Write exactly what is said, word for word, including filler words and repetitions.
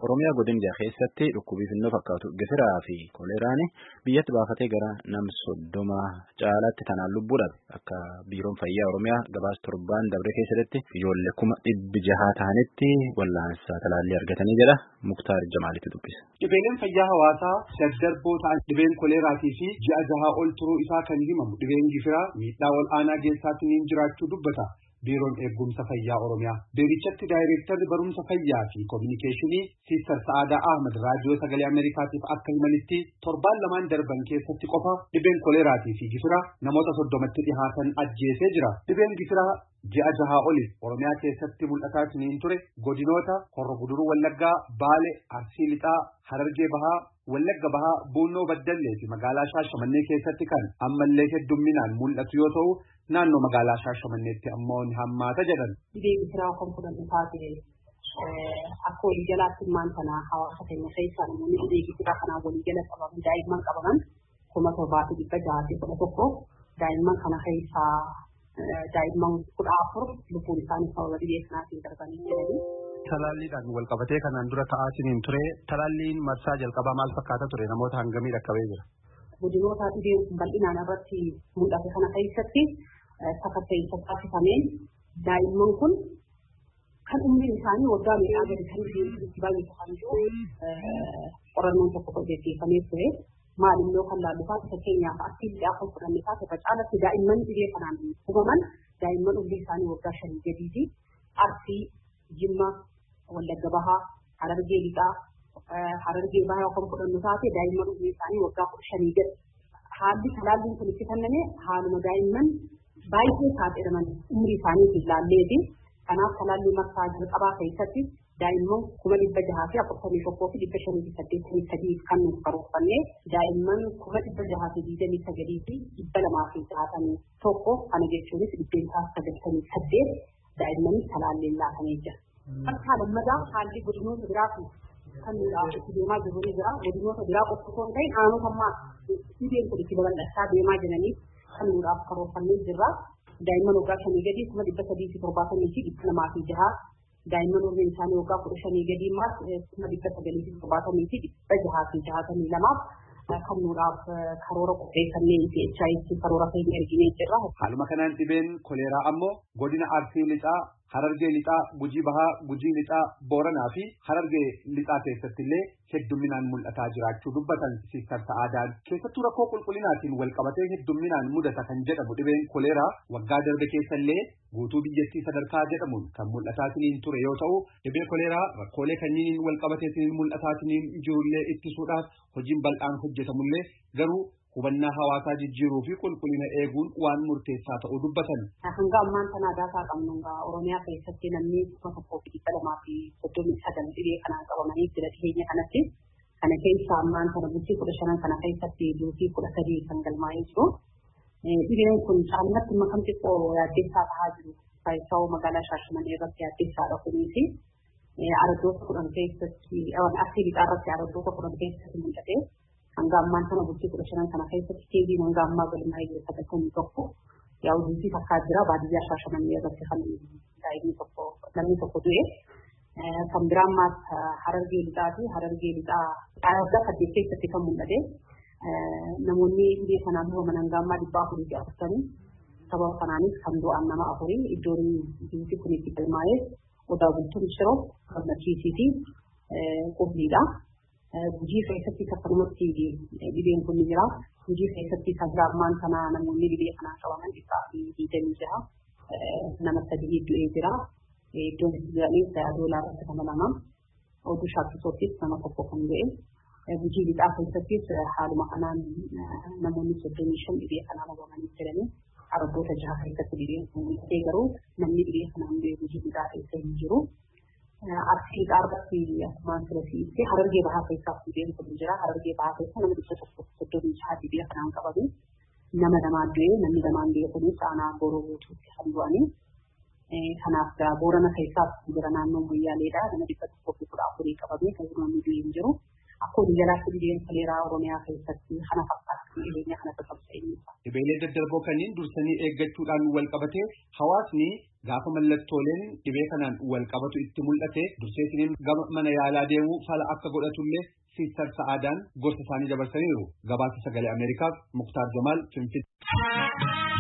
Oromiyaa godina keessatti dhukkubii finnoo fakkaatu gifiraa fi koleeraan biyyatti baafatee gara nam soddoma caalaatti tanaan lubbuu dhabe. Akka biiroon fayyaa Oromiyaa gabaasa torbaan dabre keessatti ijoollee kuma dhibbi jaha ta'anitti wallaansa talaallii argatanii jedha. Muktaar Jamaalitti dubbisa. Dhibeeleen fayyaa hawaasaa daddarboo ta'an dhibeen koleeraatii fi ji'a jahaa ol turuu isaa kan himamu dhibeen gifiraa miidhaa ol aanaa geessaatiin jiraachuu dubbata. Biiroon eegumsa fayyaa Oromiyaa deebichatti daayireektarri barumsa fayyaa fi koominikeeshinii Siistar Sa'aadaa Ahmad raadiyoo sagalee Ameerikaatiif akka himanitti torbaan lamaan darban keessatti qofa dhibeen koleeraatii fi gifiraa namoota soddomatti dhihaatan ajjeesee jira. Dhibeen gifiraa ji'a jahaa oli Oromiyaa keessatti mul'ataatiin ture godinoota Horro Guduruu Wallaggaa, Baale, Arsii Lixaa, Harargee Bahaa, Wallagga Bahaa, Buunoo Baddallee fi magaalaa Shaashamannee keessatti kan ammallee heddumminaan mul'atu yoo ta'u naannoo magaalaa Shaashamanneetti ammoo ni hammaata jedhan. Dhibee gifiraa kan fudhannu taate akka walii jalaatti maan kana hawaasa keenya keessaa namoonni dhibee gifiraa kanaan walii jala qabaman daa'imman qabaman kuma torbaa fi dhibba jahaa fi kudha tokko daa'imman kana keessaa daa'imman kudha afur lubbuun isaanii sababa dhibee kanaatiin darbanii jiranii. Talaalliidhaan wal qabatee kanaan dura ta'aatiin ture talaalliin marsaa jalqabaa maal fakkaata ture namoota hangamii dhaqqabee jira. Godinoota dhibeen bal'inaan irratti mul'ate kana keessatti sakatta'insa taasifameen daa'imman kun kan umriin isaanii waggaa meeqaa gadi kan dhibeen baay'ee kan jiru qorannoon tokko gaggeeffamee ture. Maalimmoo kan laallu taate fakkeenyaaf asii bidhaa kan fudhanne taate facaalatti daa'imman dhibee kanaan hubaman daa'imman umrii isaanii waggaa shanii gadiiti. Arsii, Jimma, Wallagga Bahaa, Harargee Lixaa, Harargee Bahaa kan fudhannu taate daa'imman umrii isaanii waggaa kudha shanii gadi. Haalli talaalliin kun itti kenname haaluma daa'imman baay'ee saaxilaman umrii isaaniitiin laalleeti. Kanaaf talaallii marsaa jalqabaa keessatti daa'imman kuma dhibba jahaa fi afurtamii tokkoo fi dhibba shanii fi saddeettamii sadii kan nuti karoorfanne daa'imman kuma dhibba jahaa fi digdamii sagalii fi dhibba lamaa fi jaatamii tokko kana jechuunis dhibbeentaa sagaltamii saddeet daa'imman talaalliin laatamee jira. Akka lammadaa haalli godinoota biraa kun kan nuti deemaa jiru ni jira. Godinoota biraa qofa osoo hin ta'in aanota ammaa dhibeen kun itti babal'achaa deemaa jiranii kan nuti karoorfannee jirra. Daa'imman waggaa shanii gadii kuma dhibba sadii fi torbaatamii fi dhibba lamaa fi jahaa daa'imman umriin isaanii waggaa kudha shanii gadii immoo kuma dhibba sagalii fi torbaatamii fi dhibba jahaa fi jahaatamii lamaaf kan nuudhaaf karoora qopheeffannee fi H I V karoora keenya erginee jirra. Haaluma kanaan dhibeen koleeraa ammoo godina Arsii Lixaa, Harargee Lixaa, Gujii Bahaa, Gujii Lixaa, Booranaa fi Harargee Lixaa keessatti illee heddumminaan mul'ataa jiraachuu dubbatan Siistar Sa'aadaan. Keessattuu rakkoo qulqullinaatiin wal qabatee heddumminaan mudata kan jedhamu dhibeen koleeraa waggaa darbe keessa illee guutuu biyyattii sadarkaa jedhamuun kan mul'ataatiin ture yoo ta'u dhibee koleeraa rakkoolee kanniin wal qabateetiin mul'ataatiin jirullee ittisuudhaaf hojiin bal'aan hojjetamullee garuu hubannaa hawaasaa jijjiiruu fi qulqullina eeguun waan murteessaa ta'uu dubbatan. Hanga ammaan kana daataa qabnu Oromiyaa keessatti namni kuma tokkoo fi dhibba lamaa fi soddomii sagal dhibee kanaan qabamanii jira dhiyeenya kanatti. Kana keessa ammaan kana bultii kudha shanan kana keessatti bultii kudha sadii kan galmaa'ee jiru. Dhibeen kun caalmatti makam xiqqoo yaaddeessaa ta'aa jiru. Faayisaa magaalaa Shaashamannee irratti yaaddeessaadha kunii fi araddoota kudhan keessatti Arsii Lixaa irratti araddoota kudhan keessatti mul'ate. Hanga ammaan kana bultii kudha shanan kana keessatti keeziin hanga ammaa galmaa'ee jiru sagaltamii tokko yaa hojii takkaa jira baadiyyaa Shaashamannee irratti kan daa'imni tokko namni tokko du'e. Kan biraan maas Harargee Lixaa fi Harargee Lixaa araddaa saddeet keessatti kan mul'ate. Namoonni dhibee kanaan hubaman hanga ammaa dhibbaa afurii fi afurtamii sababa kanaanis kan du'an nama afurii iddoon bultii kun itti galmaa'ee odaa bultuun shiroo gammachiisii fi qubniidha. Gujii keessatti akkanumatti dhibeen kun ni jira. Gujii keessatti kan ammaan kana namoonni dhibee kanaan qabaman dhibbaa fi digdamii jaha nama sadii du'ee jira. Iddoon itti jiraniif doolaa irratti kan lama oduu shaakkisootis nama tokko kan du'e. Gujii Lixaa keessattis haaluma kanaan namoonni soddomii shan dhibee kanaan qabamanii jiranii araddoota jaha keessatti dhibeen kun mul'atee garuu namni dhibee kanaan du'e Gujii Lixaa keessa hin jiru. Arsii Lixaa irratti akkuma asirratti Harargee Bahaa keessaaf dhibeen kun jira. Harargee Bahaa keessa nama dhibba tokko soddomii jaha dhibee kanaan qabame nama lamaa du'e namni lamaan du'e kunis aanaa Gooroo Guutuutti kan du'anii. Kanaaf Boorana keessaaf jira naannoo Moyyaaleedha. Nama dhibba tokkoo fi kudha afurii qabame kan namni du'e hin jiru. Akkuma jalaatti dhibeen koleeraa Oromiyaa keessatti kana fakkaatu dhiyeenya kana tattaabsa'e. dhibeelee daddarboo kanneen dursanii eeggachuudhaan wal qabatee hawaasni gaafa mallattooleen dhibee kanaan wal qabatu itti mul'ate durseetiniin gama mana yaalaa deemuu fala akka godhatullee Siistar Sa'aadaan gorsa isaanii dabarsaniiru. Gabaasa sagalee Ameerikaaf Muktaar Jamaal Finfinnee.